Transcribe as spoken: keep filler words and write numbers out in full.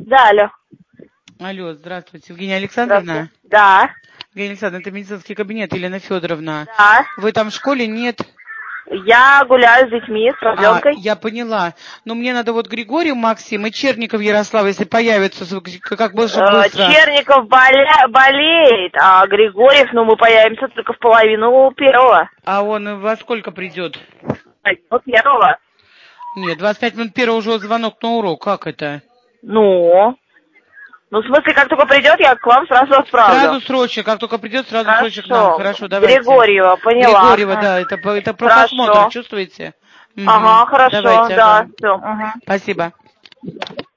Да, алло. Алло, здравствуйте, Евгения Александровна? Да. Евгения Александровна, это медицинский кабинет, Елена Федоровна. Да. Вы там в школе? Нет? Я гуляю с детьми, с А, продленкой. я поняла. Но мне надо вот Григорий Максим и Черников Ярослав, если появятся, как можно Э, быстро. Черников боля... болеет, а Григорьев, ну, мы появимся только в половину первого. А он во сколько придет? Вот первого. Нет, двадцать пять минут первого уже звонок на урок. Как это? Ну... Ну, в смысле, как только придет, я к вам сразу отправлю. Сразу срочно, как только придет, сразу Хорошо. срочно к нам. Хорошо, давайте. Григорьева, поняла. Григорьева, да, это, это профосмотр, Хорошо. чувствуете? Угу. Ага, хорошо, Давайте, да, ага. все. Угу. Спасибо.